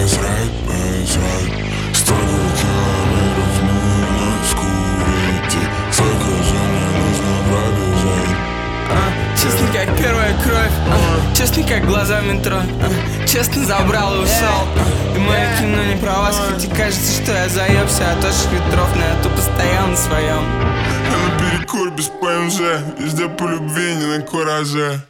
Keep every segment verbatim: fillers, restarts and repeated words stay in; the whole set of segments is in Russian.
насрать, насрать. Столько километров нужно скурить, сколько же мне нужно пробежать. а, Честно, как первая кровь, а, честно, как глаза в метро, а, честно, забрал и ушел, а, и мое кино не про вас, хоть и кажется, что я заебся от ваших ветров, но я тупо стоял на своем. Я наперекор без ПМЖ, везде по любви, не на кураже.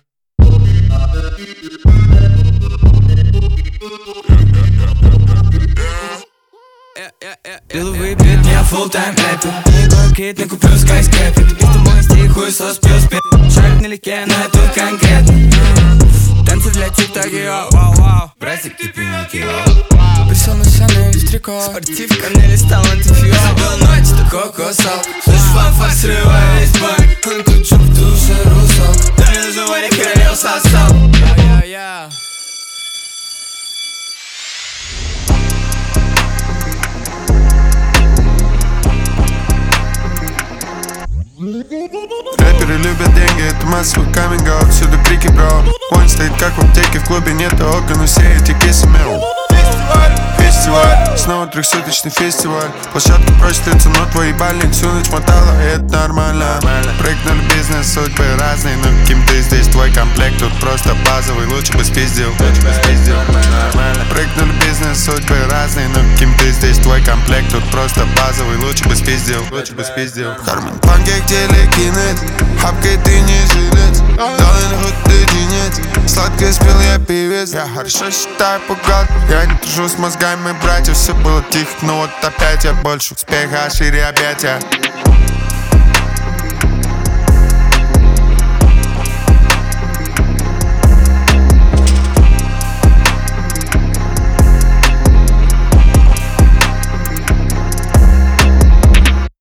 Пил выпит, я full time рэпер. Никакой кит, не куплю скайскрепер. Это мой стих, хуесос плюс пять. Шаг налегке, но я тут конкретно. Танцы для тик-токи, вау-вау. Братик, ты пиноккио. Присел на сцену из трико. Спортивка не листал антифьюз. Забыл ночь, ты кокосал. Слышь, фанфар, срывая весь банк. Он тут чук, ты уже русал. Да не называли королев состав. Я-я-я. Рэперы любят деньги, это массовый каминг-аут. Всюду крики, бро. Конь стоит как в аптеке, в клубе нет окон, все эти кисы мел. Фестиваль, снова трехсуточный фестиваль. Площадка просит лицо, но твой ебальник всю ночь мотала, и это нормально. Прыгнули бизнес, судьбы разные, но каким ты здесь, твой комплект тут просто базовый, лучше бы спиздил. Прыгнули бизнес, судьбы разные, но каким ты здесь, твой комплект тут просто базовый, лучше бы спиздил. Лучше бы спиздил. Хармин панкейк телекинет, хапкой ты не жилец, доллар худ ты денец, сладко спел я певец. Я хорошо считаю бухгалтер, я не дружу с мозгами братьев. Все было тихо, но вот опять я больше успеха, шире объятия.